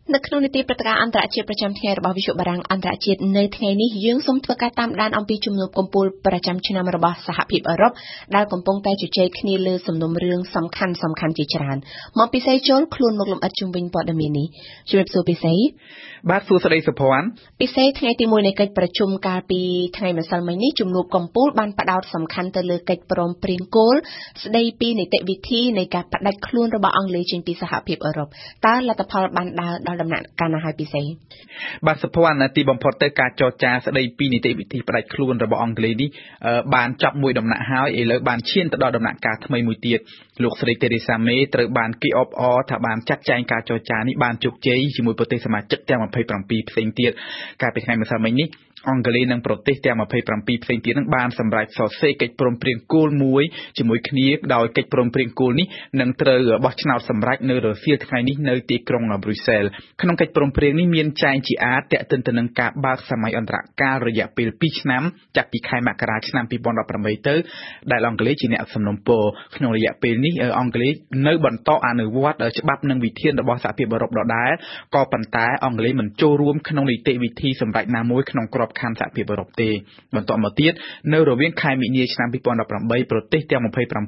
នៅក្នុងនីតិព្រឹត្តិការណ៍អន្តរជាតិប្រចាំថ្ងៃរបស់វិទ្យុបារាំងអន្តរជាតិនៅថ្ងៃនេះយើងសូមធ្វើការតាមដានអំពីជំនួបកំពូលប្រចាំឆ្នាំរបស់សហភាពអឺរ៉ុបដែលកំពុងតែជជែកគ្នាលើសំណុំរឿងសំខាន់ៗជាច្រើនមកពិសេសចូលខ្លួនមកលំអិតជុំវិញព័ត៌មាននេះជំរាបសួរពិសេសបាទសួស្តីសុភ័ណ្ឌពិសេសថ្ងៃទី1នៃកិច្ចប្រជុំកាលពីថ្ងៃម្សិលមិញនេះជំនួបកំពូលបានផ្ដោតសំខាន់ទៅលើកិច្ចព្រមព្រៀងគោលស្ដីពីនីតិវិធីនៃការផ្ដាច់ខ្លួនរបស់អង់គ្លេសចេញពីសហភាពអឺរ៉ុបតើលទ្ធផលបានដើរដល់ដំណាក់កាលណាហើយពិសេសបាទសុភ័ណ្ឌទីបំផុតទៅការចរចាស្ដីពីនីតិវិធីផ្ដាច់ខ្លួនរបស់អង់គ្លេសនេះបានចប់មួយដំណាក់ហើយឥឡូវបានឈានទៅដល់ដំណាក់កាលថ្មីមួយទៀតលោកស្រីទេរ៉េសាមេត្រូវបានគេអបអរថាបានចាត់ចែងការចរចានេះបានជោគជ័យជាមួយប្រទេសសមាជិកទាំង27ផ្សេងទៀតកាលពីថ្ងៃម្សិលមិញនេះអង់គ្លេសនិងប្រទេសទាំង27ផ្សេងទៀតនឹងបានសម្រេចសរសេរកិច្ចព្រមព្រៀងគោលមួយជាមួយគ្នាដោយកិច្ចព្រមព្រៀងគោលនេះនឹងត្រូវបោះឆ្នោតសម្រេចនៅរសៀលថ្ងៃនេះនៅទីក្រុងប្រ៊ុយសែលក្នុងកិច្ចព្រមព្រៀងនេះមានចែងជាអាចទាក់ទិនទៅនឹងការបើកសម័យអន្តរកាលរយៈពេល2ឆ្នាំចាប់ពីខែមករាឆ្នាំ2018ទៅដែលអង់គ្លេសជាអ្នកសំណូមពរក្នុងរយៈពេលនេះអង់គ្លេសនៅបន្តអនុវត្តច្បាប់និងវិធានរបស់សហភាពអឺរ៉ុបដដែលក៏ប៉ុន្តែអង់គ្លេសមិនចូលរួមក្នុងនីតិវិធីសម្រេចណាមួយក្នុងក្របខ័ណ្ឌសហភាពអឺរ៉ុបទេបន្តមកទៀតនៅរវាងខែមីនាឆ្នាំ2018ប្រទេសទាំង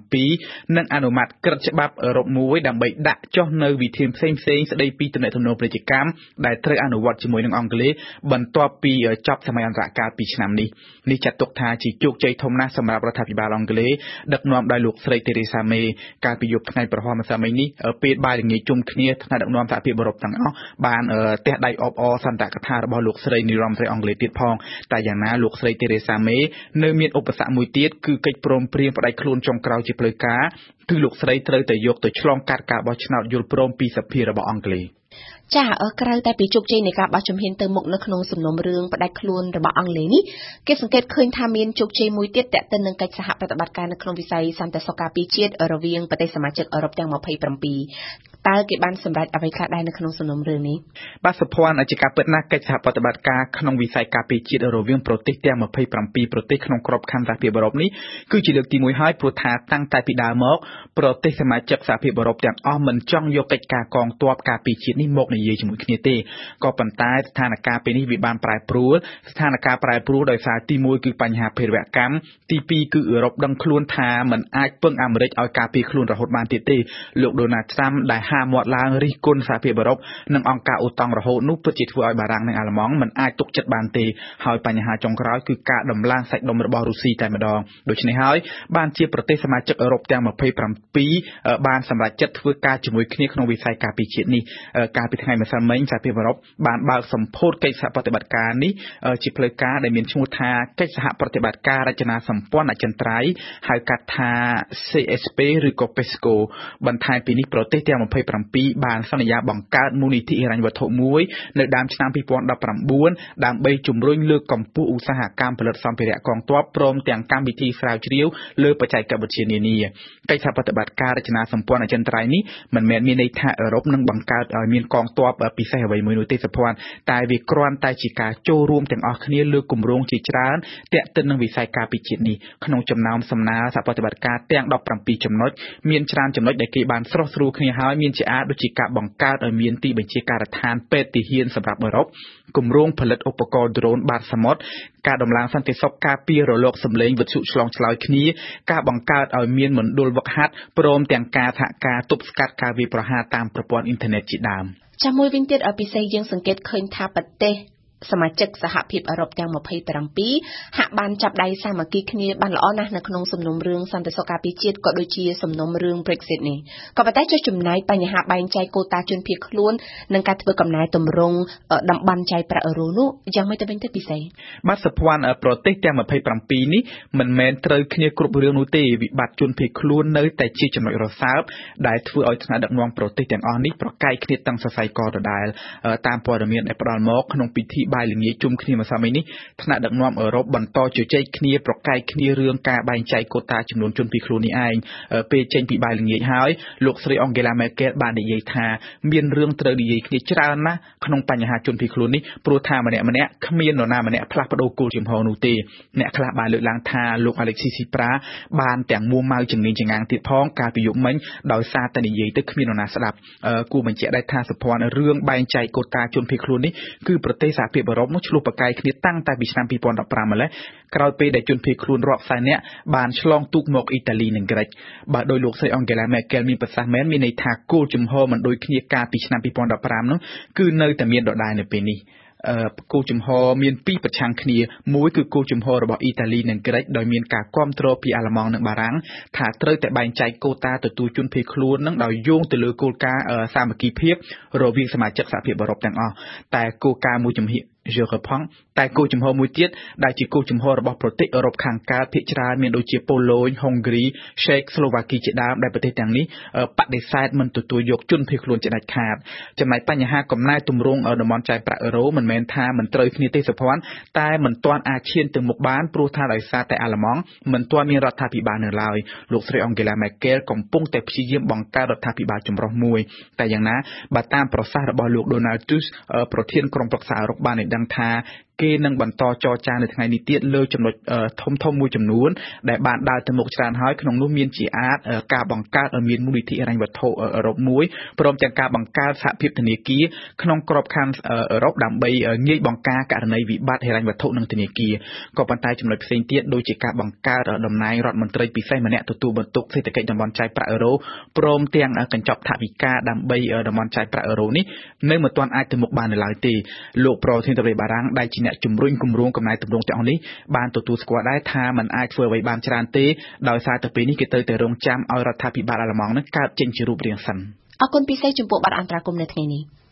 27នឹងអនុម័តក្រឹត្យច្បាប់អឺរ៉ុបមួយដើម្បីដាក់ចុះនៅវិធានផ្សេងៗស្ដីពីទំនាក់ទំនងពាណិជ្ជកម្មដែលត្រូវអនុវត្តជាមួយនឹងអង់គ្លេសបន្ទាប់ពីចប់សម័យអន្តរកាល2ឆ្នាំនេះចាត់ទុកថាជាជោគជ័យធំណាស់សម្រាប់រដ្ឋាភិបាលអង់គ្លេសដឹកនាំដោយលោកស្រីទេរ៉េសាមេកាលពីយប់ថ្ងៃប្រហ័សម្សិលមិញនេះពេលបាយល្ងាចជុំគ្នាថ្នាក់ដឹកនាំសហភាពអឺរ៉ុបទាំងអស់បានទះដៃអបអរសន្ទកថារបស់លោកស្រីនាយរដ្ឋមន្ត្រីអង់គ្លេសទៀតផងតែយ៉ាងណាលោកស្រីទេរ៉េសាមេនៅមានឧបសគ្គមួយទៀតគឺកិច្ចព្រមព្រៀងផ្ដាច់ខ្លួនចុងក្រោយជាផ្លូវការគឺលោកស្រីត្រូវតែយកទៅឆ្លងកាត់ការបោះឆ្នោតយល់ព្រមពីសភារបស់អង់គ្លេសចាក្រៅតែពីជោគជ័យនៃការបោះជំហានទៅមុខនៅក្នុងសំណុំរឿងផ្ដាច់ខ្លួនរបស់អង់គ្លេសនេះគេសង្កេតឃើញថាមានជោគជ័យមួយទៀតទាក់ទិននឹងកិច្ចសហប្រតិបត្តិការនៅក្នុងវិស័យសន្តិសុខការពារជាតិរវាងប្រទេសសមាជិកអឺរ៉ុបទាំង27តើគេបានសម្រេចអ្វីខ្លះដែរនៅក្នុងសំណុំរឿងនេះបាទសុភ័ណ្ឌជាការពិតណាស់កិច្ចសហប្រតិបត្តិការក្នុងវិស័យការពារជាតិរវាងប្រទេសទាំង27ប្រទេសក្នុងក្របខ័ណ្ឌសហភាពអឺរ៉ុបនេះគឺជាលើកទី1ហើយព្រោះថាតាំងតែពីដើមមកប្រទេសសមាជិកសហភាពអឺរ៉ុបទាំងអស់មិនចង់យកកិច្ចការកងទ័ពការពារជាតិនេះមកនិយាយជាមួយគ្នាទេក៏ប៉ុន្តែស្ថានភាពពេលនេះវាបានប្រែប្រួលស្ថានភាពប្រែប្រួលដោយសារទី1គឺបញ្ហាភេរវកម្មទី2គឺអឺរ៉ុបដឹងខ្លួនថាมันអាចពឹងអាមេរិកឲ្យការពារខ្លួនរហូតបានទៀតទេលោកដូណាល់ត្រាំដែលហាមាត់ឡើងរិះគន់សហភាពអឺរ៉ុបនិងអង្គការអូតង់រហូតនោះពិតជាធ្វើឲ្យបារាំងនិងអាល្លឺម៉ង់មិនអាចទុកចិត្តបានទេហើយបញ្ហាចុងក្រោយគឺការដំឡើងសាច់ដុំរបស់រុស្ស៊ីតែម្ដងដូច្នេះហើយបានជាប្រទេសសមាជិកអឺរ៉ុបទាំង27បានសម្រេចចិត្តធ្វើការជាមួយគ្នាក្នុងវិស័យការពារជាតិនេះកាលពីថ្ងៃម្សិលមិញសហភាពអឺរ៉ុបបានបើកសម្ពោធកិច្ចសហប្រតិបត្តិការនេះជាផ្លូវការដែលមានឈ្មោះថាកិច្ចសហប្រតិបត្តិការរចនាសម្ព័ន្ធអចិន្ត្រៃយ៍ហៅកាត់ថា CSP ឬក៏ PESCO បន្ថែមពីនេះប្រទេសទាំង27បានសន្យាបង្កើតមូលនិធិហិរញ្ញវត្ថុមួយនៅដើមឆ្នាំ2019ដើម្បីជំរុញលើកកម្ពស់ឧស្សាហកម្មផលិតសម្ភារៈកងទ័ពព្រមទាំងកម្មវិធីស្រាវជ្រាវលើបច្ចេកវិទ្យានានាកិច្ចសហប្រតិបត្តិការរចនាសម្ព័ន្ធអចិន្ត្រៃយ៍នេះមិនមែនមានន័យថាអឺរ៉ុបនឹងបង្កើតឲ្យមានកងទ័ពពិសេសអ្វីមួយនោះទេសុភ័ណ្ឌតែវាគ្រាន់តែជាការចូលរួមទាំងអស់គ្នាលើគម្រោងជាច្រើនទាក់ទិននឹងវិស័យការពារជាតិនេះក្នុងចំណោមសំណើសហប្រតិបត្តិការទាំង17ចំណុចមានច្រើនចំណុចដែលគេបានស្រោះស្រួលគ្នាហើយមានជាអាចដូចជាការបង្កើតឲ្យមានទីបញ្ជាការដ្ឋានពេទ្យទាហានសម្រាប់អឺរ៉ុបគម្រោងផលិតឧបករណ៍ដ្រូនបាតសមុទ្រការដំឡើងសន្តិសុខការពាររលកសម្លេងវិទ្យុឆ្លងឆ្លើយគ្នាការបង្កើតឲ្យមានមណ្ឌលវឹកហាត់ព្រមទាំងការសហការទប់ស្កាត់ការវាយប្រហារតាមប្រព័ន្ធអ៊ីនធឺណិតជាដើមចាំមួយវិញទៀតពិសេសយើងសង្កេតឃើញថាប្រទេសសមាជិកសហភាពអឺរ៉ុបទាំង27ហាក់បានចាប់ដៃសាមគ្គីគ្នាបានល្អណាស់នៅក្នុងសំណុំរឿងសន្តិសុខការពារជាតិក៏ដូចជាសំណុំរឿង Brexit នេះក៏ប៉ុន្តែចុះចំណាយបញ្ហាបែងចែកកូតាជនភៀសខ្លួននិងការធ្វើកំណែតម្រង់តំបន់ចែកប្រាក់អឺរ៉ូនោះយ៉ាងម៉េចទៅវិញទៅពិសេសបាទសុភ័ណ្ឌប្រទេសទាំង27នេះមិនមែនត្រូវគ្នាគ្រប់រឿងនោះទេវិបត្តិជនភៀសខ្លួននៅតែជាចំណុចរសើបដែលធ្វើឲ្យថ្នាក់ដឹកនាំប្រទេសទាំងអស់នេះប្រកែកគ្នាតាំងសរសៃកដដែលតាមព័ត៌មានដែលផ្ដល់មកក្នុងពិធីបាយល្ងាចជុំគ្នាម្សិលមិញនេះថ្នាក់ដឹកនាំអឺរ៉ុបបន្តជជែកគ្នាប្រកែកគ្នារឿងការបែងចែកកូតាចំនួនជនភៀសខ្លួននេះឯងពេលចេញពីបាយល្ងាចហើយលោកស្រីអង់ហ្គេឡាមែរកែលបាននិយាយថាមានរឿងត្រូវនិយាយគ្នាច្រើនណាស់ក្នុងបញ្ហាជនភៀសខ្លួននេះព្រោះថាម្នាក់គ្មាននរណាម្នាក់ផ្លាស់ប្ដូរគោលជំហរនោះទេអ្នកខ្លះបានលើកឡើងថាលោក Alexis Tsipras បានទាំងមួម៉ៅជំនាញចង្អាងទៀតផងកាលពីយប់មិញដោយសារតែនិយាយទៅគ្មាននរណាស្ដាប់គួរបញ្ជាក់ដែរថាសម្ព័ន្ធរឿងបែងចែកកូតាជនភៀសខ្លួននេះគឺប្រទេសសហភាពអឺរ៉ុបនោះឆ្លោះប្រកែកគ្នាតាំងតែពីឆ្នាំ2015ម្ល៉េះក្រោយពេលដែលជនភៀសខ្លួនរាប់សែននាក់បានឆ្លងទូកមកអ៊ីតាលីនិងក្រិចបើដោយលោកស្រីអង់ហ្គេឡាមែរកែលមានប្រសាសន៍មែនមានន័យថាគោលជំហរមិនដូចគ្នាកាលពីឆ្នាំ2015នោះគឺនៅតែមានដដែលនៅពេលនេះគោលជំហរមានពីរប្រឆាំងគ្នាមួយគឺគោលជំហររបស់អ៊ីតាលីនិងក្រិចដោយមានការគាំទ្រពីអាល្លឺម៉ង់និងបារាំងថាត្រូវតែបែងចែកកូតាទទួលជនភៀសខ្លួននឹងដោយយោងទៅលើគោលការណ៍សាមគ្គីភាពរវាងសមាជិកសហភាពអឺរ៉ុបទាំងអស់តែគោលការណ៍មួយជំហានតែគោលជំហរមួយទៀតដែលជាគោលជំហររបស់ប្រទេសអឺរ៉ុបខាងកើតភាគច្រើនមានដូចជាប៉ូឡូញហុងគ្រីឆេកស្លូវ៉ាគីជាដើមដែលប្រទេសទាំងនេះបដិសេធមិនទទួលយកជនភៀសខ្លួនជាដាច់ខាតចំណែកបញ្ហាកំណែទម្រង់តំបន់ចែកប្រាក់អឺរ៉ូមិនមែនថាមិនត្រូវគ្នាទេសុភ័ណ្ឌតែមិនទាន់អាចឈានទៅមុខបានព្រោះថាដោយសារតែអាល្លឺម៉ង់មិនទាន់មានរដ្ឋាភិបាលនៅឡើយលោកស្រីអង់ហ្គេឡាមែរកែលកំពុងតែព្យាយាមបង្កើតរដ្ឋាភិបាលចម្រុះមួយតែយ៉ាងណាបើតាមប្រសាសន៍របស់លោក Donald Tusk ប្រធានក្រុមប្រឹក្សាអឺរ៉ុបបានឲ្យដឹងថាគេនឹងបន្តចរចានៅថ្ងៃនេះទៀតលើចំណុចធំមួយចំនួនដែលបានដើរទៅមុខច្រើនហើយក្នុងនោះមានជាអាចការបង្កើតឲ្យមានមូលនិធិហិរញ្ញវត្ថុអឺរ៉ុបមួយព្រមទាំងការបង្កើតសហភាពធនាគារក្នុងក្របខ័ណ្ឌអឺរ៉ុបដើម្បីងាយបង្ការករណីវិបត្តិហិរញ្ញវត្ថុនិងធនាគារក៏ប៉ុន្តែចំណុចផ្សេងទៀតដូចជាការបង្កើតតំណែងរដ្ឋមន្ត្រីពិសេសម្នាក់ទទួលបន្ទុកសេដ្ឋកិច្ចតំបន់ចែកប្រាក់អឺរ៉ូព្រមទាំងកញ្ចប់ថវិកាដើម្បីតំបន់ចែកប្រាក់អឺរ៉ូនេះនៅមិនទាន់អាចទៅមុខបាននៅឡើយទេលោកប្រធានាធិបតីបារាំងដែលជាអ្នកជំរុញគម្រោងកំណែទម្រង់ទាំងអស់នេះបានទទួលស្គាល់ដែរថាมันអាចធ្វើអ្វីបានច្រើនទេដោយសារតែពេលនេះគេត្រូវតែរងចាំឲ្យរដ្ឋាភិបាលអាល្លឺម៉ង់នឹងកើតចេញជារូបរាងសិនអរគុណពិសេសចំពោះបទអន្តរាគមន៍នៅថ្ងៃនេះ